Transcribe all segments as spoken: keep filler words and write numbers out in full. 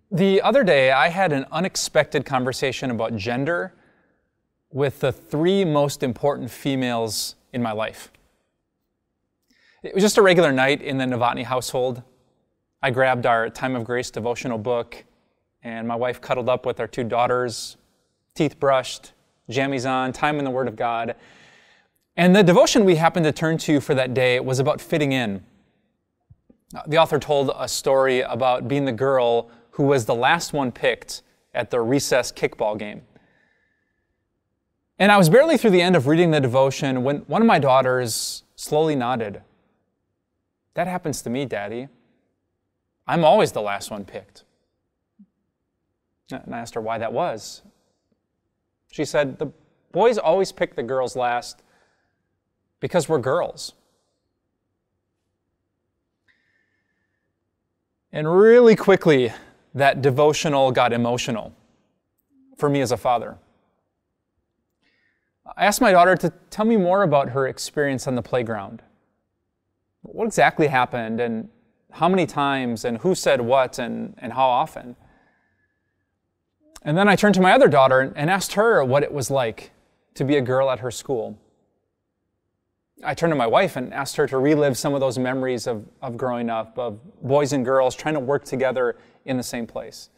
The other day, I had an unexpected conversation about gender with the three most important females in my life. It was just a regular night in the Novotny household. I grabbed our Time of Grace devotional book, and my wife cuddled up with our two daughters, teeth brushed, jammies on, time in the Word of God. And the devotion we happened to turn to for that day was about fitting in. The author told a story about being the girl who was the last one picked at the recess kickball game. And I was barely through the end of reading the devotion when one of my daughters slowly nodded. "That happens to me, Daddy. I'm always the last one picked." And I asked her why that was. She said, "The boys always pick the girls last because we're girls." And really quickly, that devotional got emotional for me as a father. I asked my daughter to tell me more about her experience on the playground. What exactly happened, and how many times, and who said what, and, and how often? And then I turned to my other daughter and asked her what it was like to be a girl at her school. I turned to my wife and asked her to relive some of those memories of, of growing up, of boys and girls trying to work together in the same place.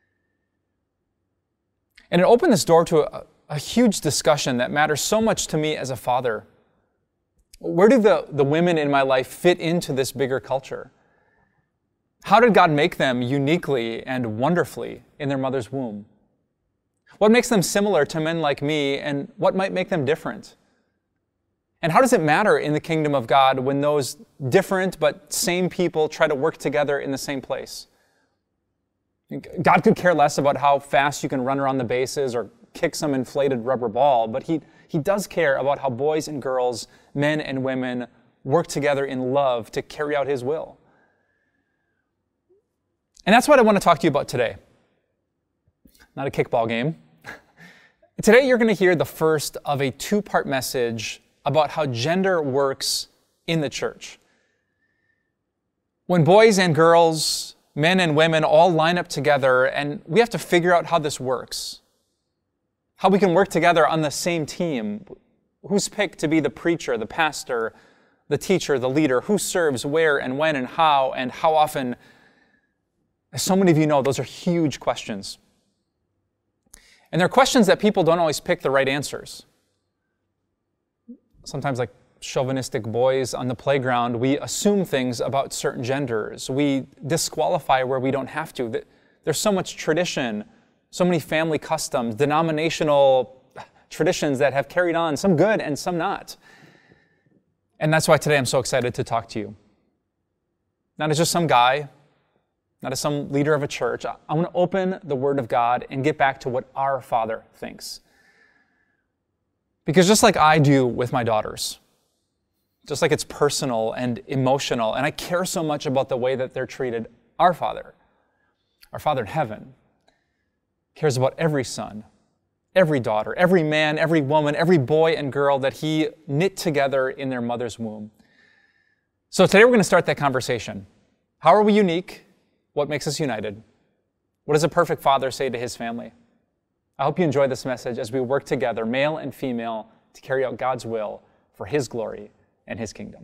And it opened this door to a, a huge discussion that matters so much to me as a father. Where do the, the women in my life fit into this bigger culture? How did God make them uniquely and wonderfully in their mother's womb? What makes them similar to men like me, and what might make them different? And how does it matter in the kingdom of God when those different but same people try to work together in the same place? God could care less about how fast you can run around the bases or kick some inflated rubber ball, but he, he does care about how boys and girls, men and women, work together in love to carry out His will. And that's what I want to talk to you about today. Not a kickball game. Today you're going to hear the first of a two-part message about how gender works in the church. When boys and girls, men and women all line up together, and we have to figure out how this works. How we can work together on the same team. Who's picked to be the preacher, the pastor, the teacher, the leader? Who serves where and when and how and how often? As so many of you know, those are huge questions. And they're questions that people don't always pick the right answers. Sometimes, like chauvinistic boys on the playground, we assume things about certain genders. We disqualify where we don't have to. There's so much tradition, so many family customs, denominational traditions that have carried on, some good and some not. And that's why today I'm so excited to talk to you. Not as just some guy, not as some leader of a church. I want to open the Word of God and get back to what our Father thinks. Because just like I do with my daughters, just like it's personal and emotional, and I care so much about the way that they're treated, our Father, our Father in heaven, cares about every son, every daughter, every man, every woman, every boy and girl that He knit together in their mother's womb. So today we're going to start that conversation. How are we unique? What makes us united? What does a perfect father say to his family? I hope you enjoy this message as we work together, male and female, to carry out God's will for His glory and His kingdom.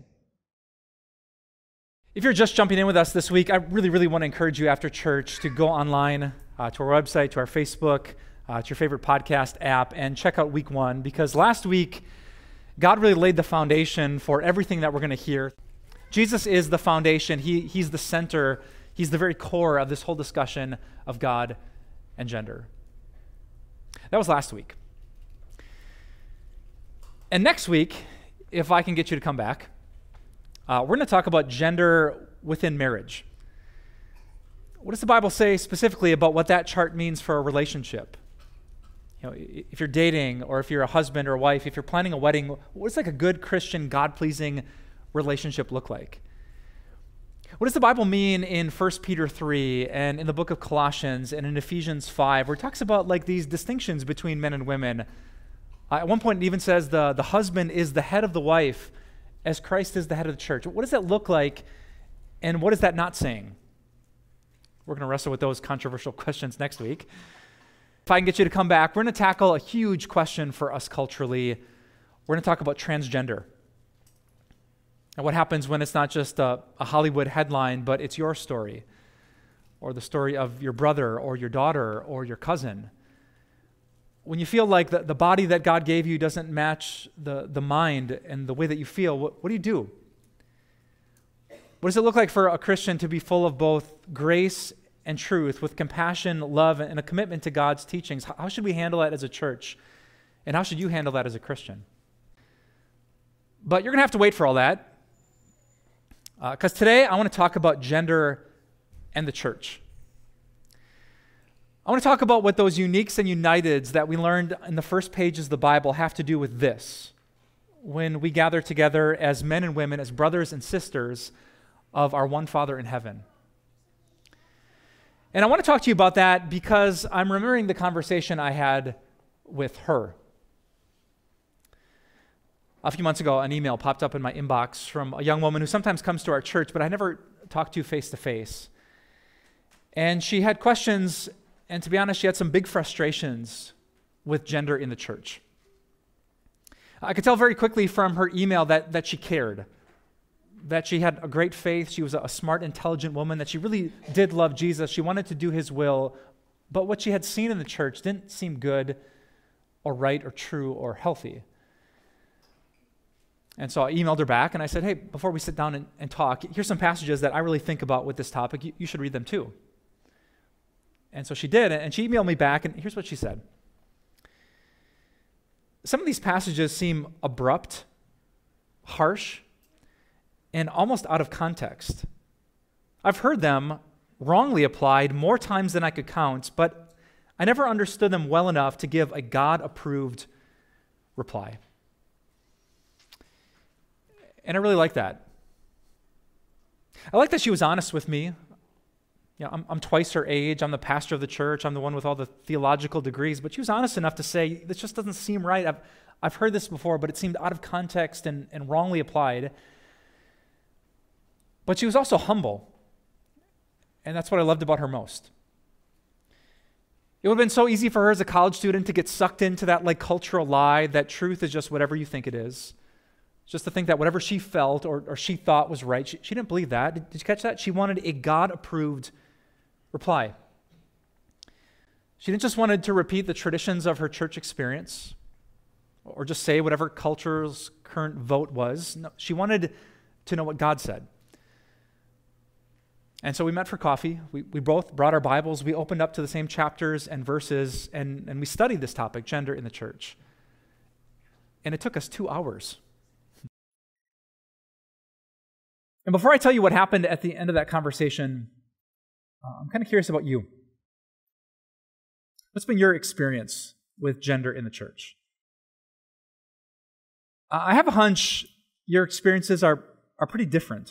If you're just jumping in with us this week, I really, really want to encourage you after church to go online uh, to our website, to our Facebook, uh, to your favorite podcast app, and check out week one, because last week, God really laid the foundation for everything that we're going to hear. Jesus is the foundation. He, he's the center. He's the very core of this whole discussion of God and gender. That was last week. And next week, if I can get you to come back, uh, we're going to talk about gender within marriage. What does the Bible say specifically about what that chart means for a relationship? You know, if you're dating, or if you're a husband or a wife, if you're planning a wedding, what does like a good Christian, God-pleasing relationship look like? What does the Bible mean in First Peter three and in the book of Colossians and in Ephesians five, where it talks about like these distinctions between men and women? Uh, at one point, it even says the, the husband is the head of the wife as Christ is the head of the church. What does that look like, and what is that not saying? We're going to wrestle with those controversial questions next week. If I can get you to come back, we're going to tackle a huge question for us culturally. We're going to talk about transgender. And what happens when it's not just a, a Hollywood headline, but it's your story, or the story of your brother, or your daughter, or your cousin. When you feel like the, the body that God gave you doesn't match the, the mind and the way that you feel, what, what do you do? What does it look like for a Christian to be full of both grace and truth, with compassion, love, and a commitment to God's teachings? How should we handle that as a church? And how should you handle that as a Christian? But you're going to have to wait for all that, because uh, today I want to talk about gender and the church. I want to talk about what those uniques and uniteds that we learned in the first pages of the Bible have to do with this, when we gather together as men and women, as brothers and sisters of our one Father in heaven. And I want to talk to you about that because I'm remembering the conversation I had with her. A few months ago, an email popped up in my inbox from a young woman who sometimes comes to our church, but I never talked to face to face. And she had questions, and to be honest, she had some big frustrations with gender in the church. I could tell very quickly from her email that, that she cared, that she had a great faith, she was a smart, intelligent woman, that she really did love Jesus, she wanted to do his will, but what she had seen in the church didn't seem good or right or true or healthy. And so I emailed her back and I said, hey, before we sit down and, and talk, here's some passages that I really think about with this topic. You, you should read them too. And so she did, and she emailed me back, and here's what she said. Some of these passages seem abrupt, harsh, and almost out of context. I've heard them wrongly applied more times than I could count, but I never understood them well enough to give a God-approved reply. And I really like that. I like that she was honest with me. You know, I'm, I'm twice her age. I'm the pastor of the church. I'm the one with all the theological degrees. But she was honest enough to say, this just doesn't seem right. I've, I've heard this before, but it seemed out of context and, and wrongly applied. But she was also humble. And that's what I loved about her most. It would have been so easy for her as a college student to get sucked into that like cultural lie that truth is just whatever you think it is. Just to think that whatever she felt or, or she thought was right, she, she didn't believe that. Did, did you catch that? She wanted a God-approved reply. She didn't just wanted to repeat the traditions of her church experience or just say whatever culture's current vote was. No, she wanted to know what God said. And so we met for coffee. We, we both brought our Bibles. We opened up to the same chapters and verses, and, and we studied this topic, gender in the church. And it took us two hours. And before I tell you what happened at the end of that conversation, uh, I'm kind of curious about you. What's been your experience with gender in the church? Uh, I have a hunch your experiences are, are pretty different.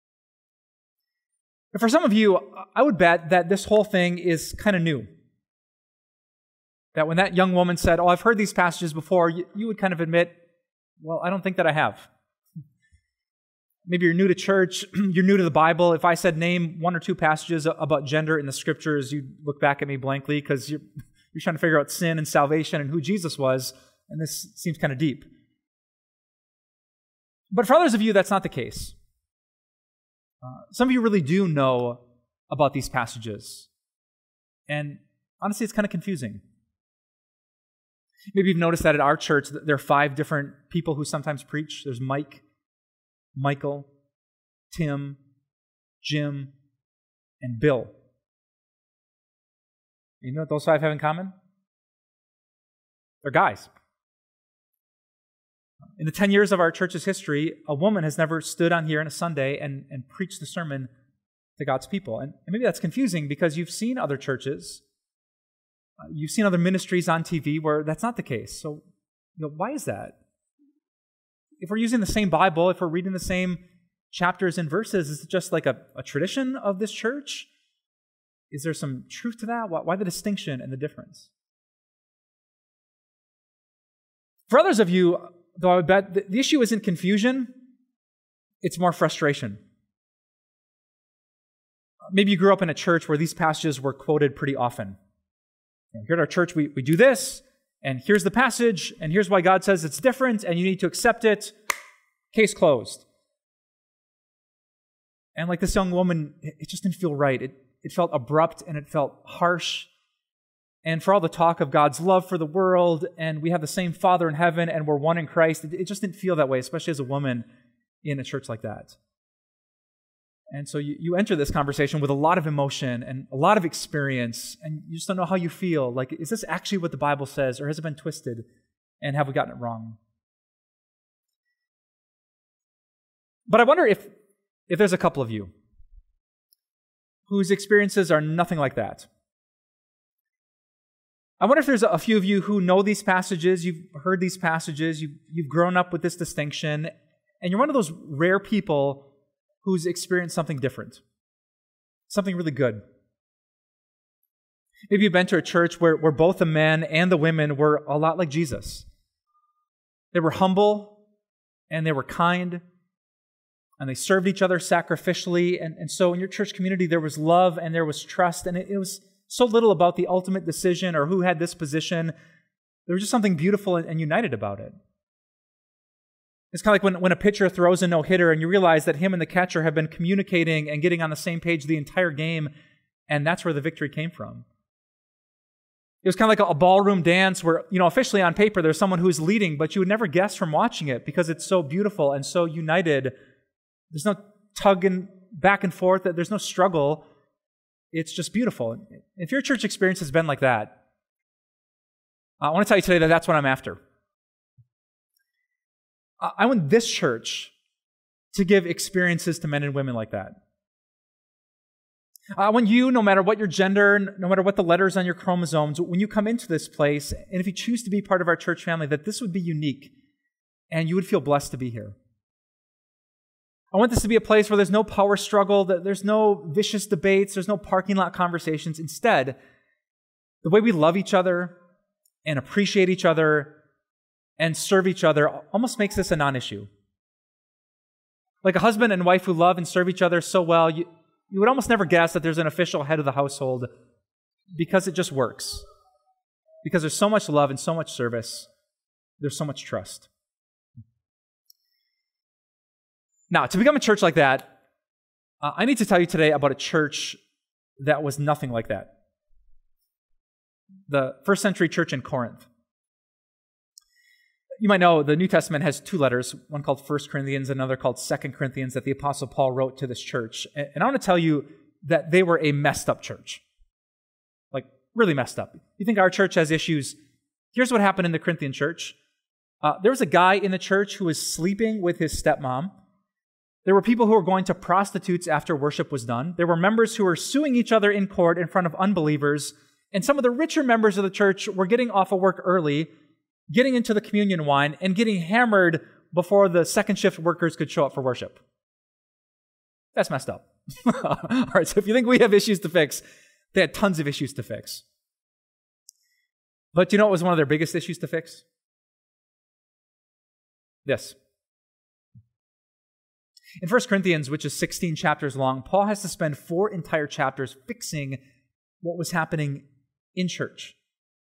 And for some of you, I would bet that this whole thing is kind of new. That when that young woman said, oh, I've heard these passages before, you, you would kind of admit, well, I don't think that I have. Maybe you're new to church, you're new to the Bible. If I said name one or two passages about gender in the scriptures, you'd look back at me blankly because you're, you're trying to figure out sin and salvation and who Jesus was, and this seems kind of deep. But for others of you, that's not the case. Uh, some of you really do know about these passages, and honestly, it's kind of confusing. Maybe you've noticed that at our church, there are five different people who sometimes preach. There's Mike, Michael, Tim, Jim, and Bill. You know what those five have in common? They're guys. In the ten years of our church's history, a woman has never stood on here on a Sunday and, and preached the sermon to God's people. And, and maybe that's confusing because you've seen other churches, uh, you've seen other ministries on T V where that's not the case. So, you know, why is that? If we're using the same Bible, if we're reading the same chapters and verses, is it just like a, a tradition of this church? Is there some truth to that? Why, why the distinction and the difference? For others of you, though I would bet the, the issue isn't confusion, it's more frustration. Maybe you grew up in a church where these passages were quoted pretty often. You know, here at our church, we, we do this, and here's the passage, and here's why God says it's different, and you need to accept it. Case closed. And like this young woman, it, it just didn't feel right. It, it felt abrupt, and it felt harsh. And for all the talk of God's love for the world, and we have the same Father in heaven, and we're one in Christ, it, it just didn't feel that way, especially as a woman in a church like that. And so you, you enter this conversation with a lot of emotion and a lot of experience, and you just don't know how you feel. Like, is this actually what the Bible says, or has it been twisted, and have we gotten it wrong? But I wonder if, if there's a couple of you whose experiences are nothing like that. I wonder if there's a few of you who know these passages, you've heard these passages, you've, you've grown up with this distinction, and you're one of those rare people who's experienced something different, something really good. Maybe you've been to a church where, where both the men and the women were a lot like Jesus. They were humble, and they were kind, and they served each other sacrificially, and, and so in your church community there was love and there was trust, and it, it was so little about the ultimate decision or who had this position. There was just something beautiful and, and united about it. It's kind of like when, when a pitcher throws a no-hitter and you realize that him and the catcher have been communicating and getting on the same page the entire game, and that's where the victory came from. It was kind of like a, a ballroom dance where, you know, officially on paper there's someone who's leading, but you would never guess from watching it because it's so beautiful and so united. There's no tugging back and forth. There's no struggle. It's just beautiful. If your church experience has been like that, I want to tell you today that that's what I'm after. I want this church to give experiences to men and women like that. I want you, no matter what your gender, no matter what the letters on your chromosomes, when you come into this place, and if you choose to be part of our church family, that this would be unique, and you would feel blessed to be here. I want this to be a place where there's no power struggle, that there's no vicious debates, there's no parking lot conversations. Instead, the way we love each other and appreciate each other and serve each other almost makes this a non-issue. Like a husband and wife who love and serve each other so well, you, you would almost never guess that there's an official head of the household because it just works. Because there's so much love and so much service, there's so much trust. Now, to become a church like that, uh, I need to tell you today about a church that was nothing like that. The first century church in Corinth. You might know the New Testament has two letters, one called First Corinthians, another called Second Corinthians, that the Apostle Paul wrote to this church. And I want to tell you that they were a messed up church. Like, really messed up. You think our church has issues? Here's what happened in the Corinthian church. Uh, there was a guy in the church who was sleeping with his stepmom. There were people who were going to prostitutes after worship was done. There were members who were suing each other in court in front of unbelievers. And some of the richer members of the church were getting off of work early, getting into the communion wine, and getting hammered before the second shift workers could show up for worship. That's messed up. All right, so if you think we have issues to fix, they had tons of issues to fix. But do you know what was one of their biggest issues to fix? This. In First Corinthians, which is sixteen chapters long, Paul has to spend four entire chapters fixing what was happening in church.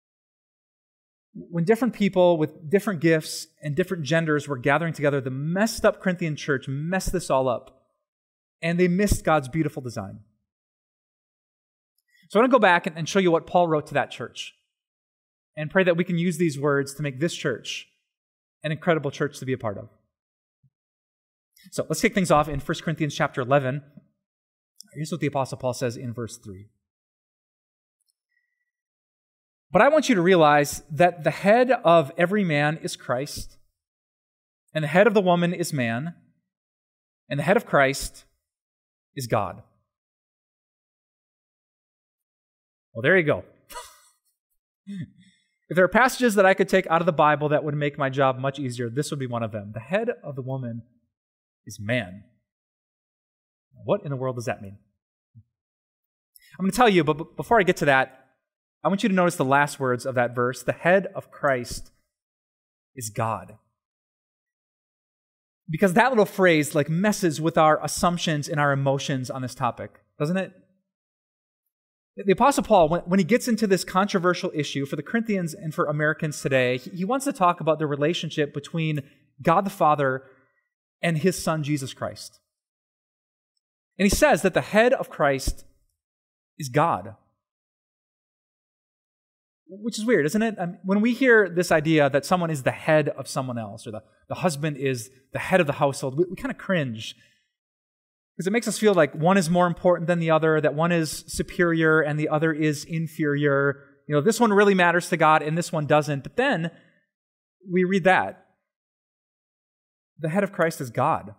When different people with different gifts and different genders were gathering together, the messed up Corinthian church messed this all up, and they missed God's beautiful design. So I want to go back and show you what Paul wrote to that church, and pray that we can use these words to make this church an incredible church to be a part of. So let's kick things off in First Corinthians chapter eleven. Here's what the Apostle Paul says in verse three. But I want you to realize that the head of every man is Christ, and the head of the woman is man, and the head of Christ is God. Well, there you go. If there are passages that I could take out of the Bible that would make my job much easier, this would be one of them. The head of the woman is man. What in the world does that mean? I'm going to tell you, but before I get to that, I want you to notice the last words of that verse. The head of Christ is God. Because that little phrase like messes with our assumptions and our emotions on this topic, doesn't it? The Apostle Paul, when, when he gets into this controversial issue for the Corinthians and for Americans today, he, he wants to talk about the relationship between God the Father and his Son, Jesus Christ. And he says that the head of Christ is God. Which is weird, isn't it? I mean, when we hear this idea that someone is the head of someone else, or the, the husband is the head of the household, we, we kind of cringe. Because it makes us feel like one is more important than the other, that one is superior and the other is inferior. You know, this one really matters to God and this one doesn't. But then we read that. The head of Christ is God.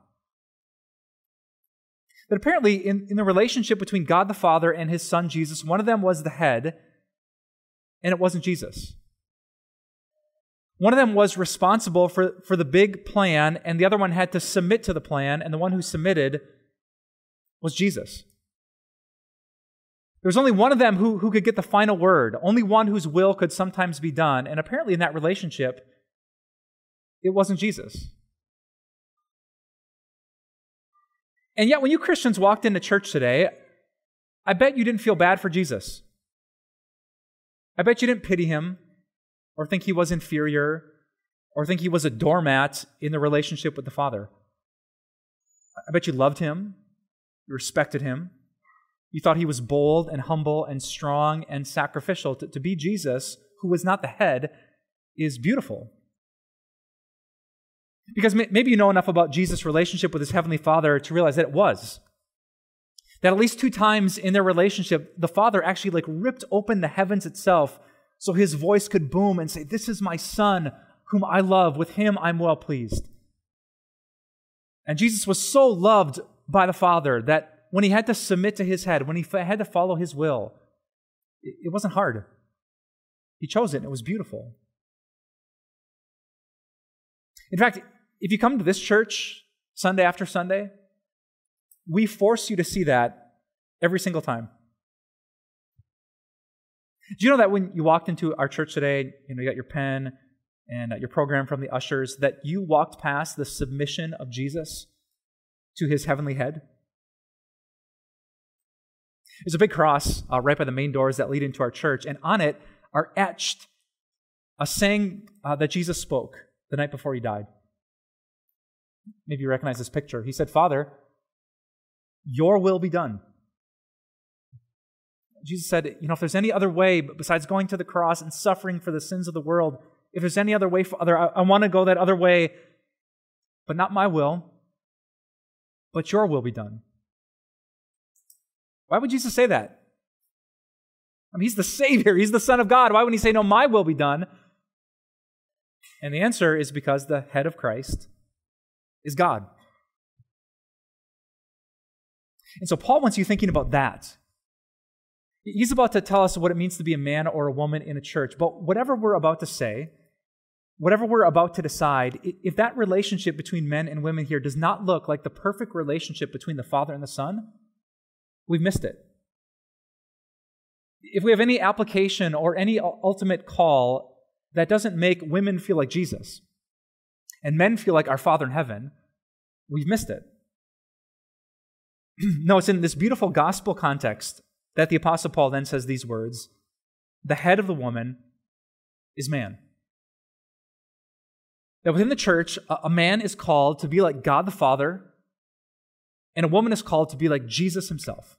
That apparently in, in the relationship between God the Father and his Son Jesus, one of them was the head, and it wasn't Jesus. One of them was responsible for, for the big plan, and the other one had to submit to the plan, and the one who submitted was Jesus. There was only one of them who, who could get the final word, only one whose will could sometimes be done, and apparently in that relationship, it wasn't Jesus. And yet when you Christians walked into church today, I bet you didn't feel bad for Jesus. I bet you didn't pity him, or think he was inferior, or think he was a doormat in the relationship with the Father. I bet you loved him, you respected him, you thought he was bold and humble and strong and sacrificial. To, to be Jesus, who was not the head, is beautiful. Because maybe you know enough about Jesus' relationship with his heavenly Father to realize that it was. That at least two times in their relationship, the Father actually like ripped open the heavens itself so his voice could boom and say, "This is my Son whom I love. With him I'm well pleased." And Jesus was so loved by the Father that when he had to submit to his head, when he had to follow his will, it wasn't hard. He chose it, and it was beautiful. In fact, if you come to this church Sunday after Sunday, we force you to see that every single time. Do you know that when you walked into our church today, you know, you got your pen and your program from the ushers, that you walked past the submission of Jesus to his heavenly head? There's a big cross uh, right by the main doors that lead into our church, and on it are etched a saying uh, that Jesus spoke the night before he died. Maybe you recognize this picture. He said, "Father, your will be done." Jesus said, you know, if there's any other way besides going to the cross and suffering for the sins of the world, if there's any other way, Father, I, I want to go that other way, but not my will, but your will be done. Why would Jesus say that? I mean, he's the Savior. He's the Son of God. Why wouldn't he say, no, my will be done? And the answer is because the head of Christ is God. And so Paul wants you thinking about that. He's about to tell us what it means to be a man or a woman in a church. But whatever we're about to say, whatever we're about to decide, if that relationship between men and women here does not look like the perfect relationship between the Father and the Son, we've missed it. If we have any application or any ultimate call that doesn't make women feel like Jesus and men feel like our Father in heaven, we've missed it. No, it's in this beautiful gospel context that the Apostle Paul then says these words: the head of the woman is man. That within the church, a man is called to be like God the Father, and a woman is called to be like Jesus himself.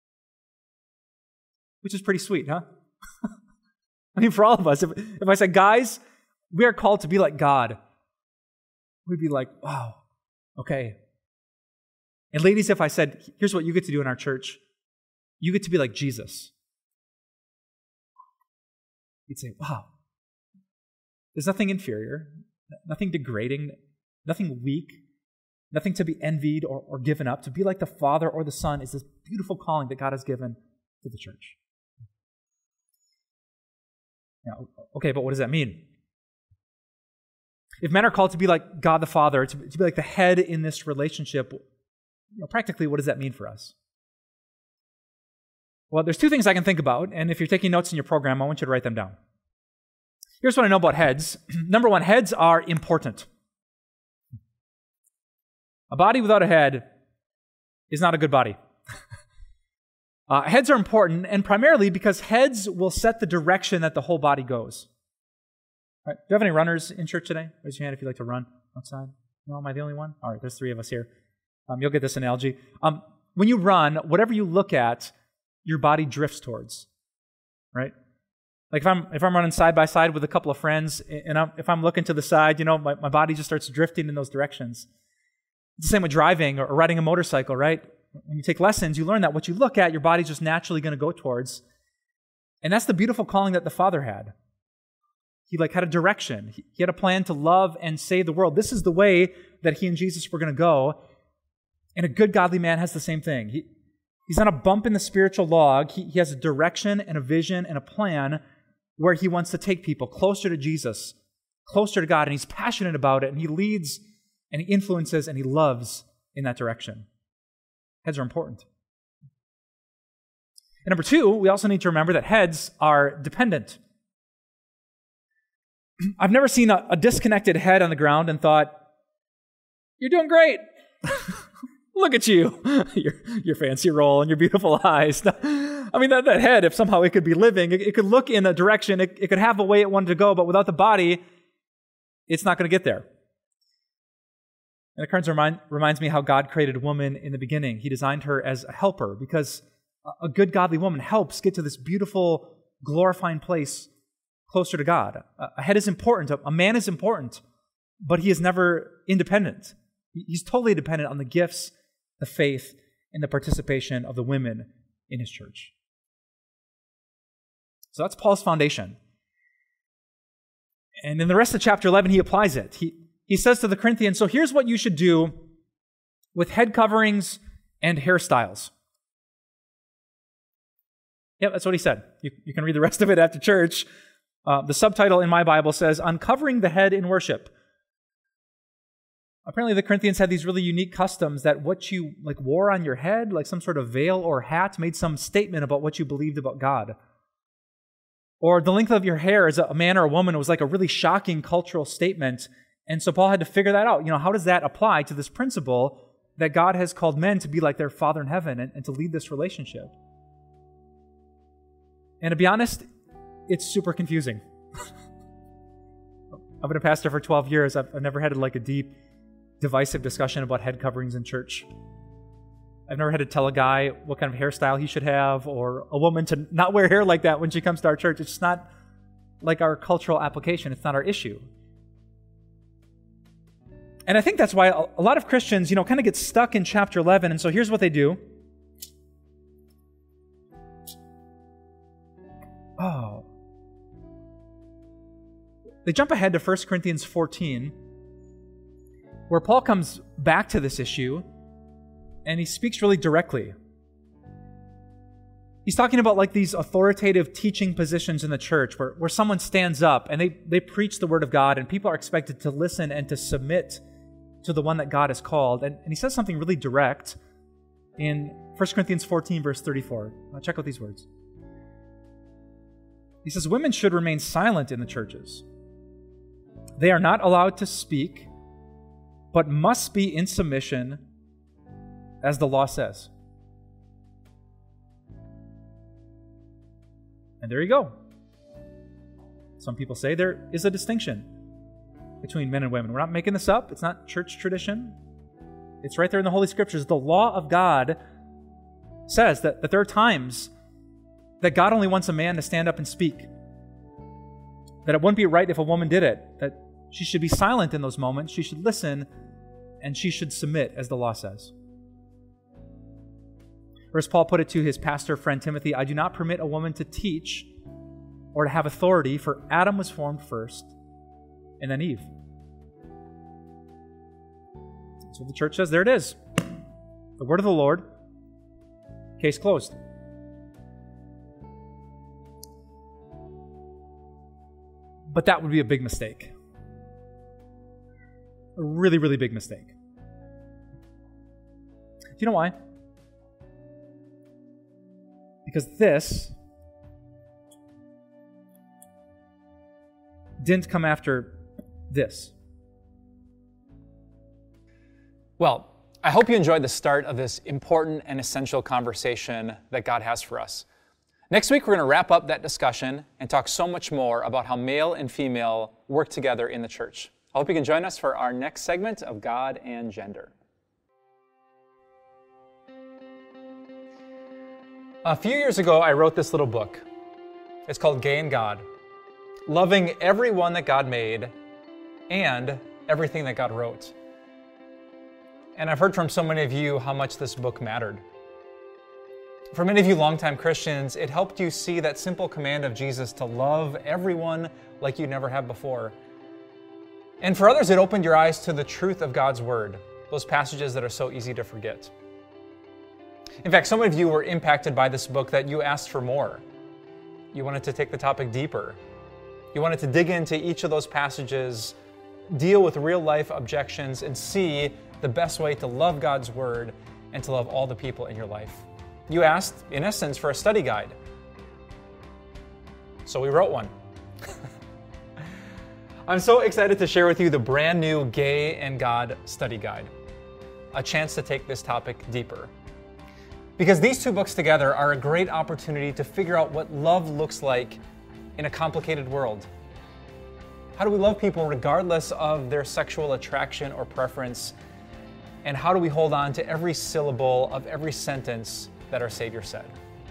Which is pretty sweet, huh? I mean, for all of us, if, if I said, guys, we are called to be like God, we'd be like, wow, okay. And ladies, if I said, here's what you get to do in our church, you get to be like Jesus, you'd say, wow, there's nothing inferior, nothing degrading, nothing weak, nothing to be envied or, or given up. To be like the Father or the Son is this beautiful calling that God has given to the church. Now, okay, but what does that mean? If men are called to be like God the Father, to, to be like the head in this relationship, you know, practically, what does that mean for us? Well, there's two things I can think about, and if you're taking notes in your program, I want you to write them down. Here's what I know about heads. Number one, heads are important. A body without a head is not a good body. Uh, heads are important, and primarily because heads will set the direction that the whole body goes. All right. Do you have any runners in church today? Raise your hand if you'd like to run outside. No, am I the only one? All right, there's three of us here. Um, you'll get this analogy. Um, when you run, whatever you look at, your body drifts towards, right? Like if I'm if I'm running side by side with a couple of friends, and I'm, if I'm looking to the side, you know, my, my body just starts drifting in those directions. It's the same with driving or, or riding a motorcycle, right? When you take lessons, you learn that what you look at, your body's just naturally going to go towards. And that's the beautiful calling that the Father had. He like had a direction. He, he had a plan to love and save the world. This is the way that he and Jesus were going to go. And a good godly man has the same thing. He, he's on a bump in the spiritual log. He, he has a direction and a vision and a plan where he wants to take people closer to Jesus, closer to God, and he's passionate about it, and he leads and he influences and he loves in that direction. Heads are important. And number two, we also need to remember that heads are dependent. I've never seen a, a disconnected head on the ground and thought, "You're doing great. Look at you, your, your fancy roll and your beautiful eyes." I mean, that, that head, if somehow it could be living, it, it could look in a direction, it, it could have a way it wanted to go, but without the body, it's not going to get there. And it kind of remind, reminds me how God created woman in the beginning. He designed her as a helper because a good godly woman helps get to this beautiful, glorifying place closer to God. A head is important. A man is important, but he is never independent. He's totally dependent on the gifts, the faith, and the participation of the women in his church. So that's Paul's foundation. And in the rest of chapter eleven, he applies it. He He says to the Corinthians, so here's what you should do with head coverings and hairstyles. Yep, that's what he said. You, you can read the rest of it after church. Uh, the subtitle in my Bible says, Uncovering the Head in Worship. Apparently the Corinthians had these really unique customs that what you like wore on your head, like some sort of veil or hat, made some statement about what you believed about God. Or the length of your hair as a man or a woman was like a really shocking cultural statement. And so Paul had to figure that out. You know, how does that apply to this principle that God has called men to be like their Father in heaven and, and to lead this relationship? And to be honest, it's super confusing. I've been a pastor for twelve years. I've, I've never had like a deep, divisive discussion about head coverings in church. I've never had to tell a guy what kind of hairstyle he should have or a woman to not wear hair like that when she comes to our church. It's just not like our cultural application. It's not our issue. And I think that's why a lot of Christians, you know, kind of get stuck in chapter eleven. And so here's what they do. Oh. They jump ahead to First Corinthians fourteen, where Paul comes back to this issue, and he speaks really directly. He's talking about like these authoritative teaching positions in the church where, where someone stands up and they, they preach the word of God, and people are expected to listen and to submit to the one that God has called. And, and he says something really direct in First Corinthians fourteen, verse thirty-four. Now check out these words. He says, women should remain silent in the churches. They are not allowed to speak, but must be in submission, as the law says. And there you go. Some people say there is a distinction between men and women. We're not making this up. It's not church tradition. It's right there in the Holy Scriptures. The law of God says that, that there are times that God only wants a man to stand up and speak. That it wouldn't be right if a woman did it. That she should be silent in those moments. She should listen and she should submit, as the law says. Or as Paul put it to his pastor friend Timothy, I do not permit a woman to teach or to have authority, for Adam was formed first, and then Eve. So the church says, there it is. The word of the Lord. Case closed. But that would be a big mistake. A really, really big mistake. Do you know why? Because this didn't come after this. Well, I hope you enjoyed the start of this important and essential conversation that God has for us. Next week, we're going to wrap up that discussion and talk so much more about how male and female work together in the church. I hope you can join us for our next segment of God and Gender. A few years ago, I wrote this little book. It's called Gay and God, Loving Everyone That God Made and Everything That God Wrote. And I've heard from so many of you how much this book mattered. For many of you longtime Christians, it helped you see that simple command of Jesus to love everyone like you never have before. And for others, it opened your eyes to the truth of God's Word, those passages that are so easy to forget. In fact, so many of you were impacted by this book that you asked for more. You wanted to take the topic deeper. You wanted to dig into each of those passages, deal with real-life objections, and see the best way to love God's Word and to love all the people in your life. You asked, in essence, for a study guide. So we wrote one. I'm so excited to share with you the brand new Gay and God study guide, a chance to take this topic deeper. Because these two books together are a great opportunity to figure out what love looks like in a complicated world. How do we love people regardless of their sexual attraction or preference? And how do we hold on to every syllable of every sentence that our Savior said?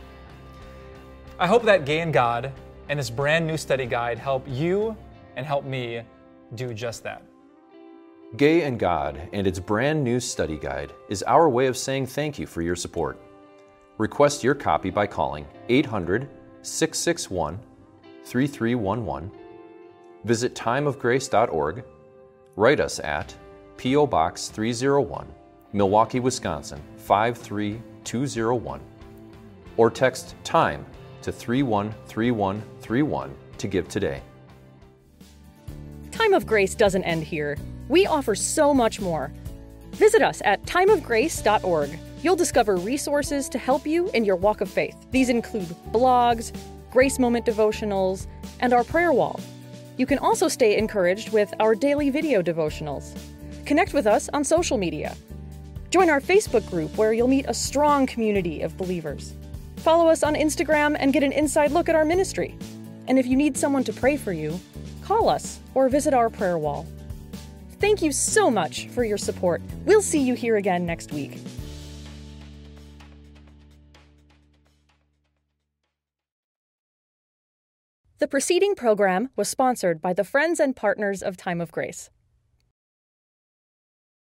I hope that Gay and God and this brand new study guide help you and help me do just that. Gay and God and its brand new study guide is our way of saying thank you for your support. Request your copy by calling eight hundred, six six one, three three one one. Visit time of grace dot org. Write us at P O Box three oh one, Milwaukee, Wisconsin five three two oh one. Or text TIME to three one three one three one to give today. Time of Grace doesn't end here. We offer so much more. Visit us at time of grace dot org. You'll discover resources to help you in your walk of faith. These include blogs, Grace Moment devotionals, and our prayer wall. You can also stay encouraged with our daily video devotionals. Connect with us on social media. Join our Facebook group where you'll meet a strong community of believers. Follow us on Instagram and get an inside look at our ministry. And if you need someone to pray for you, call us or visit our prayer wall. Thank you so much for your support. We'll see you here again next week. The preceding program was sponsored by the Friends and Partners of Time of Grace.